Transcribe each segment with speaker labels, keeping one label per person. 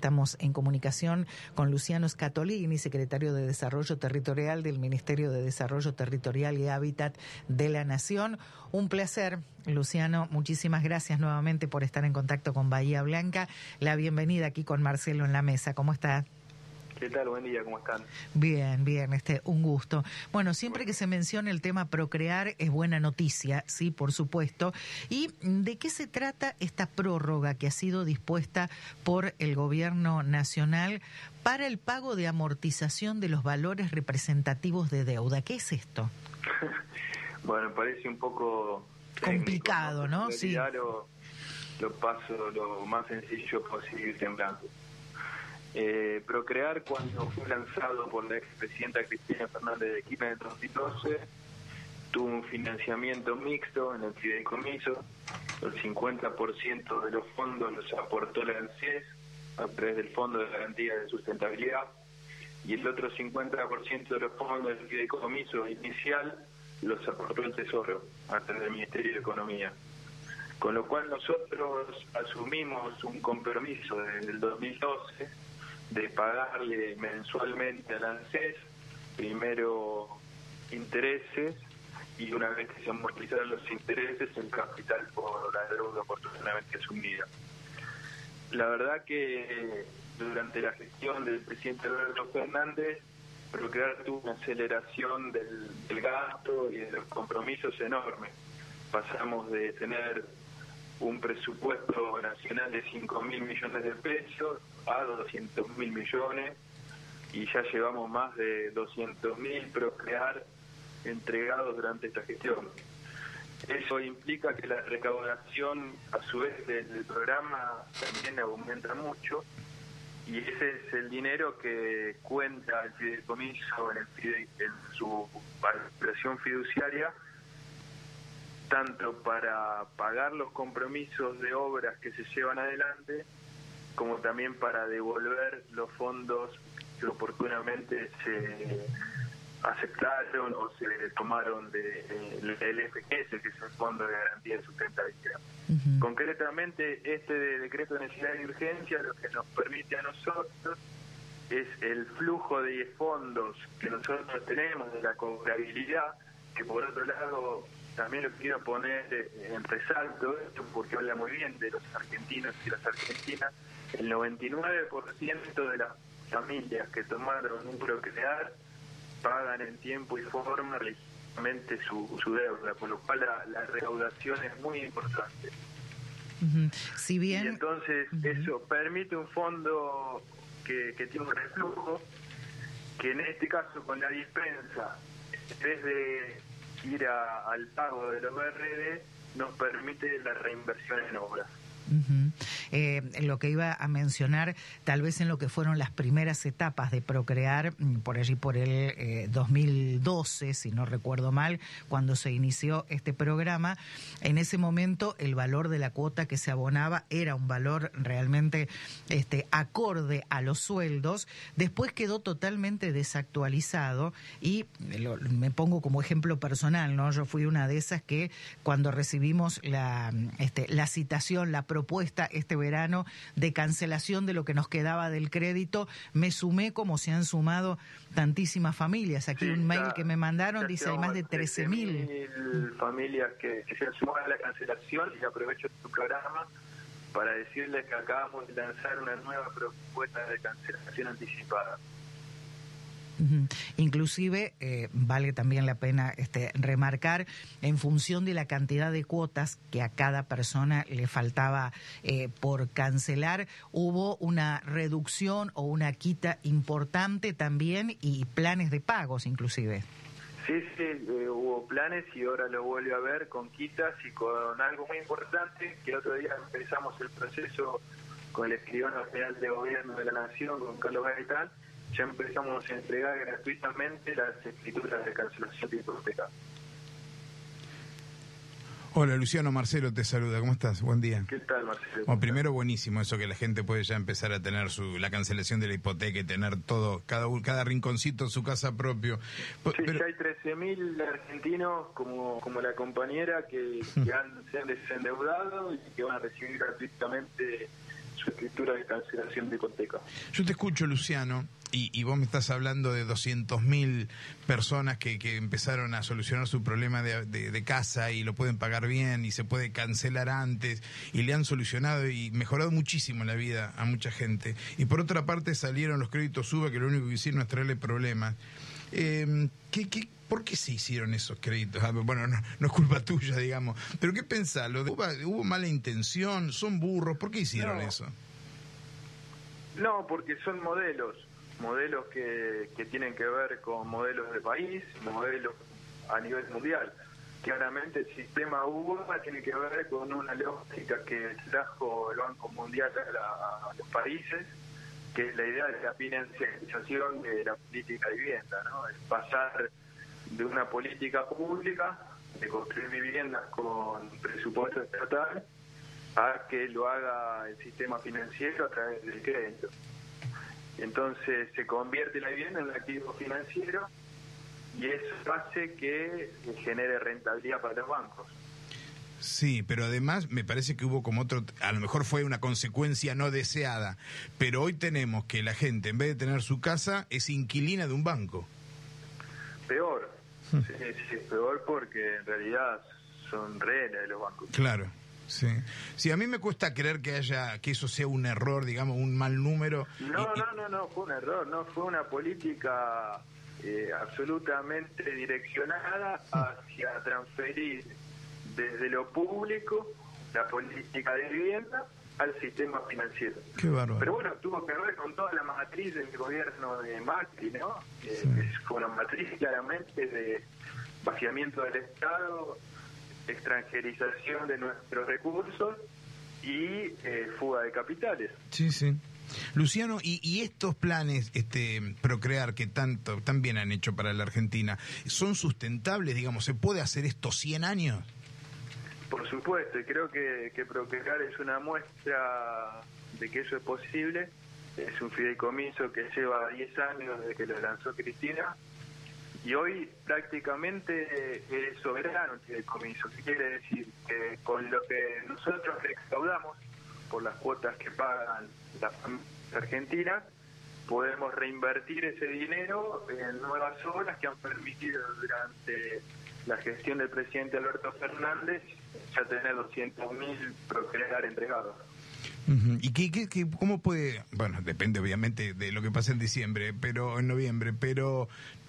Speaker 1: Estamos en comunicación con Luciano Scatolini, secretario de Desarrollo Territorial del Ministerio de Desarrollo Territorial y Hábitat de la Nación. Un placer, Luciano. Muchísimas gracias nuevamente por estar en contacto con Bahía Blanca. La bienvenida aquí con Marcelo en la mesa. ¿Cómo está?
Speaker 2: ¿Qué tal? Buen día, ¿cómo están?
Speaker 1: Bien, un gusto. Bueno, siempre que se menciona el tema procrear es buena noticia, sí, por supuesto. ¿Y de qué se trata esta prórroga que ha sido dispuesta por el Gobierno Nacional para el pago de amortización de los valores representativos de deuda? ¿Qué es esto?
Speaker 2: Bueno, parece un poco
Speaker 1: complicado,
Speaker 2: técnico, ¿no?
Speaker 1: Sí.
Speaker 2: Lo paso lo más sencillo posible semblando. Procrear, cuando fue lanzado por la expresidenta Cristina Fernández de Kirchner en 2012, tuvo un financiamiento mixto en el fideicomiso. El 50% de los fondos los aportó la ANSES a través del Fondo de Garantía de Sustentabilidad, y el otro 50% de los fondos del fideicomiso inicial los aportó el Tesoro a través del Ministerio de Economía. Con lo cual nosotros asumimos un compromiso desde el 2012 de pagarle mensualmente a la ANSES, primero intereses, y una vez que se amortizaron los intereses, el capital por la deuda oportunamente asumida. La verdad que durante la gestión del presidente Alberto Fernández, Procrear tuvo una aceleración del gasto y de los compromisos enormes. Pasamos de tener un presupuesto nacional de 5.000 millones de pesos a 200.000 millones, y ya llevamos más de 200.000 Procrear entregados durante esta gestión. Eso implica que la recaudación, a su vez, del programa también aumenta mucho, y ese es el dinero que cuenta el fideicomiso en su operación fiduciaria, tanto para pagar los compromisos de obras que se llevan adelante, como también para devolver los fondos que oportunamente se aceptaron o se tomaron del FGS, que es el Fondo de Garantía de Sustentabilidad. Uh-huh. Concretamente, este decreto de necesidad y urgencia lo que nos permite a nosotros es el flujo de fondos que nosotros tenemos de la cobrabilidad, que por otro lado también lo quiero poner en resalto esto porque habla muy bien de los argentinos y las argentinas. El 99% de las familias que tomaron un Procrear pagan en tiempo y forma legítimamente su deuda, por lo cual la recaudación es muy importante.
Speaker 1: Uh-huh. Si bien...
Speaker 2: Y entonces eso permite un fondo que tiene un reflujo, que en este caso con la dispensa, en vez de ir al pago de los BRD, nos permite la reinversión en obras.
Speaker 1: Uh-huh. Lo que iba a mencionar, tal vez en lo que fueron las primeras etapas de Procrear, por allí por el 2012, si no recuerdo mal, cuando se inició este programa, en ese momento el valor de la cuota que se abonaba era un valor realmente acorde a los sueldos. Después quedó totalmente desactualizado y me pongo como ejemplo personal, ¿no? Yo fui una de esas que cuando recibimos la citación, la propuesta este verano de cancelación de lo que nos quedaba del crédito, me sumé como se han sumado tantísimas familias. Aquí un mail que me mandaron dice hay más de 13.000
Speaker 2: familias que se han sumado a la cancelación, y aprovecho tu programa para decirles que acabamos de lanzar una nueva propuesta de cancelación anticipada.
Speaker 1: Uh-huh. Inclusive vale también la pena remarcar, en función de la cantidad de cuotas que a cada persona le faltaba por cancelar, hubo una reducción o una quita importante también, y planes de pagos inclusive.
Speaker 2: Sí, hubo planes, y ahora lo vuelvo a ver con quitas y con algo muy importante, que el otro día empezamos el proceso con el escribano general de gobierno de la Nación, con Carlos Gaitán. Ya empezamos a entregar gratuitamente las escrituras de cancelación de hipoteca.
Speaker 3: Hola Luciano, Marcelo te saluda, ¿cómo estás? Buen día.
Speaker 2: ¿Qué tal, Marcelo?
Speaker 3: Bueno, primero buenísimo eso que la gente puede ya empezar a tener la cancelación de la hipoteca y tener todo, cada rinconcito su casa propio.
Speaker 2: Sí, pero ya hay 13.000 argentinos como la compañera que se han desendeudado y que van a recibir gratuitamente su escritura de cancelación de hipoteca.
Speaker 3: Yo te escucho, Luciano, y vos me estás hablando de 200.000 personas que empezaron a solucionar su problema de casa y lo pueden pagar bien y se puede cancelar antes y le han solucionado y mejorado muchísimo la vida a mucha gente. Y por otra parte salieron los créditos UBA que lo único que hicieron es traerle problemas. ¿Por qué se hicieron esos créditos? Bueno, no es culpa tuya, digamos. Pero ¿qué pensás? ¿Hubo mala intención? ¿Son burros? ¿Por qué hicieron eso?
Speaker 2: No, porque son modelos que tienen que ver con modelos de país, modelos a nivel mundial. Claramente el sistema UBA tiene que ver con una lógica que trajo el Banco Mundial a los países, que es la idea de la financiarización de la política de vivienda, ¿no? Es pasar de una política pública de construir viviendas con presupuesto estatal a que lo haga el sistema financiero a través del crédito. Entonces se convierte la vivienda en un activo financiero y eso hace que genere rentabilidad para los bancos.
Speaker 3: Sí, pero además me parece que hubo como a lo mejor fue una consecuencia no deseada, pero hoy tenemos que la gente, en vez de tener su casa, es inquilina de un banco.
Speaker 2: Peor, sí, peor porque en realidad son rehenes de los bancos.
Speaker 3: Claro, sí. Sí, a mí me cuesta creer que eso sea un error, digamos, un mal número.
Speaker 2: No, fue un error, no fue una política absolutamente direccionada hacia transferir desde lo público la política de vivienda al sistema financiero.
Speaker 3: Qué bárbaro.
Speaker 2: Pero bueno, tuvo que ver con toda la matriz del gobierno de Macri, ¿no?
Speaker 3: Sí.
Speaker 2: Fue una matriz claramente de vaciamiento del Estado, extranjerización de nuestros recursos y fuga de capitales.
Speaker 3: Sí, sí. Luciano, y estos planes Procrear que tan bien han hecho para la Argentina, ¿son sustentables, digamos? ¿Se puede hacer esto 100 años?
Speaker 2: Por supuesto, y creo que Procrear es una muestra de que eso es posible. Es un fideicomiso que lleva 10 años desde que lo lanzó Cristina y hoy prácticamente es soberano el fideicomiso. ¿Qué quiere decir? Que con lo que nosotros recaudamos por las cuotas que pagan las familias argentinas, podemos reinvertir ese dinero en nuevas obras que han permitido durante la gestión del presidente Alberto Fernández ya tener 200.000 Procrear entregados.
Speaker 3: Uh-huh. ¿Y cómo puede? Bueno, depende obviamente de lo que pase en noviembre, pero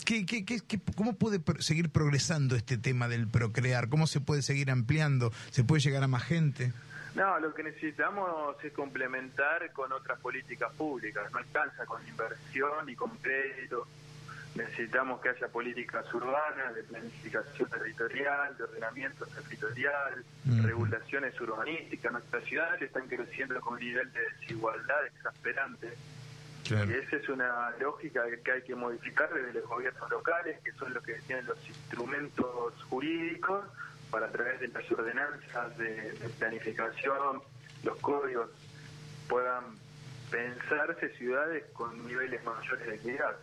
Speaker 3: ¿cómo puede seguir progresando este tema del Procrear? ¿Cómo se puede seguir ampliando? ¿Se puede llegar a más gente?
Speaker 2: No, lo que necesitamos es complementar con otras políticas públicas. No alcanza con inversión y con crédito. Necesitamos que haya políticas urbanas, de planificación territorial, de ordenamiento territorial, regulaciones urbanísticas. Nuestras ciudades están creciendo con un nivel de desigualdad exasperante. Claro. Y esa es una lógica que hay que modificar desde los gobiernos locales, que son los que tienen los instrumentos jurídicos para, a través de las ordenanzas de planificación, los códigos, puedan pensarse ciudades con niveles mayores de equidad.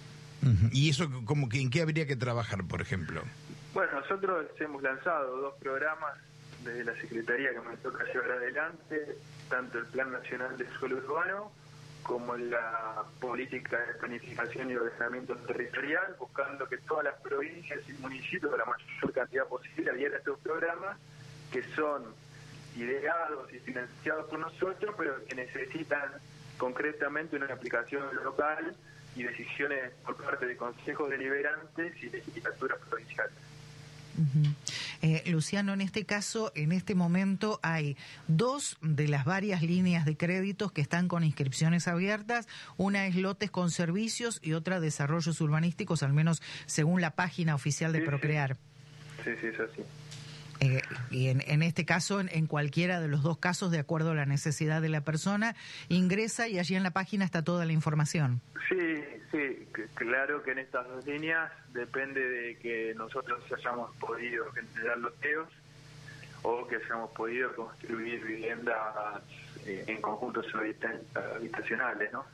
Speaker 3: ¿Y eso como que en qué habría que trabajar, por ejemplo?
Speaker 2: Bueno, nosotros hemos lanzado 2 programas desde la Secretaría que me toca llevar adelante, tanto el Plan Nacional de Suelo Urbano como la política de planificación y ordenamiento territorial, buscando que todas las provincias y municipios, la mayor cantidad posible, adhieran a estos programas que son ideados y financiados por nosotros, pero que necesitan concretamente una aplicación local y decisiones por parte de consejos deliberantes y legislaturas provinciales.
Speaker 1: Luciano, en este caso, en este momento hay 2 de las varias líneas de créditos que están con inscripciones abiertas. Una es lotes con servicios y otra desarrollos urbanísticos, al menos según la página oficial de Procrear.
Speaker 2: Sí, es así.
Speaker 1: Y en este caso, en cualquiera de los 2 casos, de acuerdo a la necesidad de la persona, ingresa y allí en la página está toda la información.
Speaker 2: Sí, claro que en estas 2 líneas depende de que nosotros hayamos podido generar loteos o que hayamos podido construir viviendas en conjuntos habitacionales, ¿no?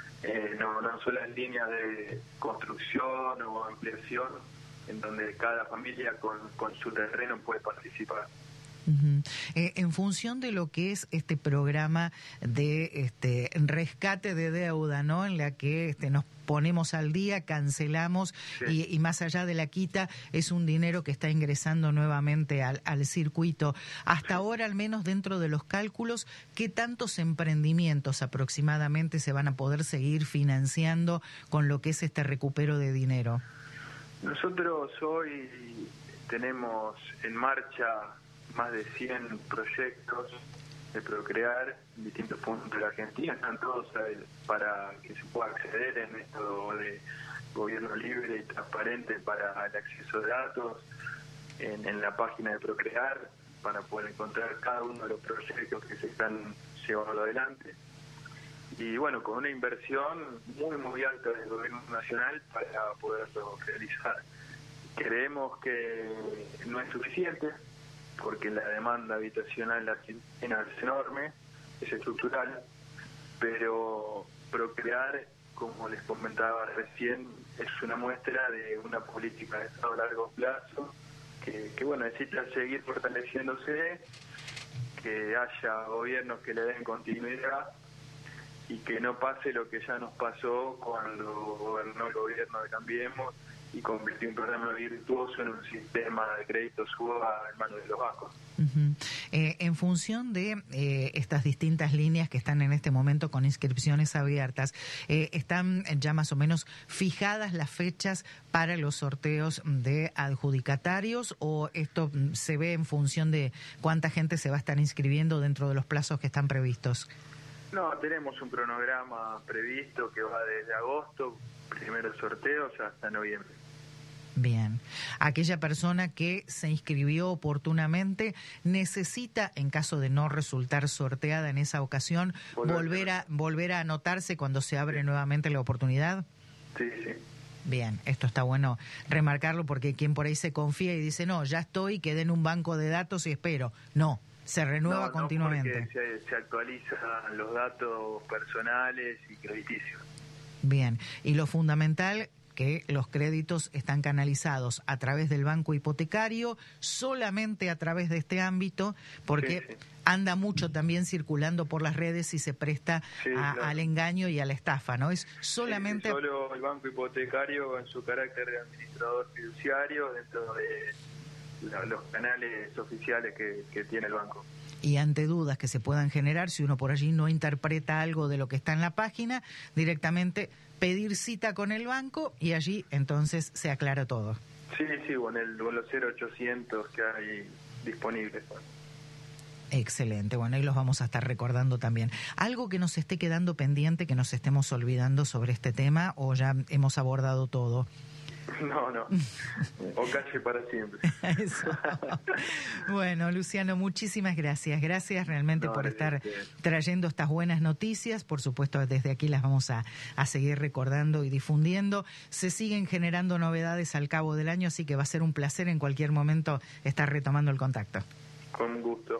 Speaker 2: No son las líneas de construcción o ampliación en donde cada familia con su terreno puede participar.
Speaker 1: En función de lo que es este programa de rescate de deuda, ¿no? En la que nos ponemos al día, cancelamos y más allá de la quita es un dinero que está ingresando nuevamente al circuito. Hasta ahora, al menos dentro de los cálculos, ¿qué tantos emprendimientos aproximadamente se van a poder seguir financiando con lo que es este recupero de dinero?
Speaker 2: Nosotros hoy tenemos en marcha más de 100 proyectos de Procrear en distintos puntos de la Argentina. Están todos para que se pueda acceder en esto de gobierno libre y transparente para el acceso de datos en la página de Procrear, para poder encontrar cada uno de los proyectos que se están llevando adelante. Y bueno, con una inversión muy alta del gobierno nacional para poderlo realizar. Creemos que no es suficiente, porque la demanda habitacional argentina es enorme, es estructural, pero Procrear, como les comentaba recién, es una muestra de una política de Estado a largo plazo que bueno, necesita seguir fortaleciéndose, que haya gobiernos que le den continuidad y que no pase lo que ya nos pasó cuando gobernó el gobierno de Cambiemos y convirtió un programa virtuoso en un sistema de crédito SUBA en manos de los bancos.
Speaker 1: En función de estas distintas líneas que están en este momento con inscripciones abiertas, ¿están ya más o menos fijadas las fechas para los sorteos de adjudicatarios o esto se ve en función de cuánta gente se va a estar inscribiendo dentro de los plazos que están previstos?
Speaker 2: No, tenemos un cronograma previsto que va desde agosto, primeros sorteos, hasta noviembre.
Speaker 1: Bien. Aquella persona que se inscribió oportunamente necesita, en caso de no resultar sorteada en esa ocasión, volver a anotarse cuando se abre nuevamente la oportunidad.
Speaker 2: Sí.
Speaker 1: Bien, esto está bueno remarcarlo porque quien por ahí se confía y dice, no, ya estoy, quedé en un banco de datos y espero. No, se renueva continuamente.
Speaker 2: Porque se actualizan los datos personales y crediticios.
Speaker 1: Bien, y lo fundamental que los créditos están canalizados a través del banco hipotecario, solamente a través de este ámbito, porque anda mucho también circulando por las redes y se presta al engaño y a la estafa, ¿no? Es solamente...
Speaker 2: solo el banco hipotecario en su carácter de administrador fiduciario dentro de los canales oficiales que tiene el banco.
Speaker 1: Y ante dudas que se puedan generar, si uno por allí no interpreta algo de lo que está en la página, directamente pedir cita con el banco y allí entonces se aclara todo.
Speaker 2: Sí, con los 0800 que hay disponibles.
Speaker 1: Excelente, bueno, ahí los vamos a estar recordando también. ¿Algo que nos esté quedando pendiente, que nos estemos olvidando sobre este tema o ya hemos abordado todo?
Speaker 2: No, o calle para siempre.
Speaker 1: Eso. Bueno, Luciano, muchísimas gracias. Gracias realmente por estar trayendo estas buenas noticias. Por supuesto, desde aquí las vamos a seguir recordando y difundiendo. Se siguen generando novedades al cabo del año, así que va a ser un placer en cualquier momento estar retomando el contacto.
Speaker 2: Con gusto.